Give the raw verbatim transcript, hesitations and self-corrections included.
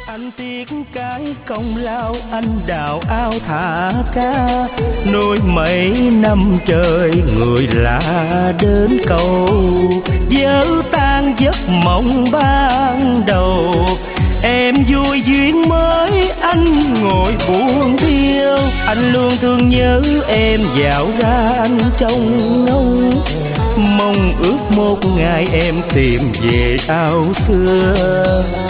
Anh tiếc cái công lao anh đào ao thả cá, nuôi mấy năm trời người lạ đến cầu, vỡ tan giấc mộng ban đầu. Em vui duyên mới anh ngồi buồn thiêu, anh luôn thương nhớ em dạo ra anh trong ngóng, mong ước một ngày em tìm về ao xưa.